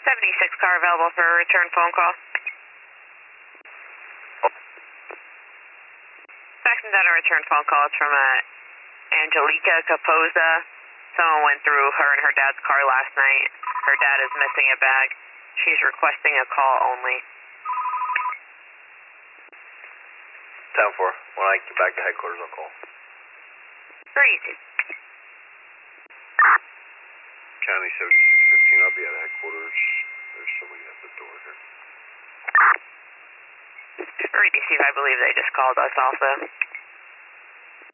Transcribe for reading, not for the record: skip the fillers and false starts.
76 car available for a return phone call. Faxing down a return phone call. It's from Angelica Capoza. Someone went through her and her dad's car last night. Her dad is missing a bag. She's requesting a call only. 10-4. When I get back to headquarters, I'll call. 3-2. County 7615, I'll be at headquarters. There's somebody at the door here. 3-2, I believe they just called us also.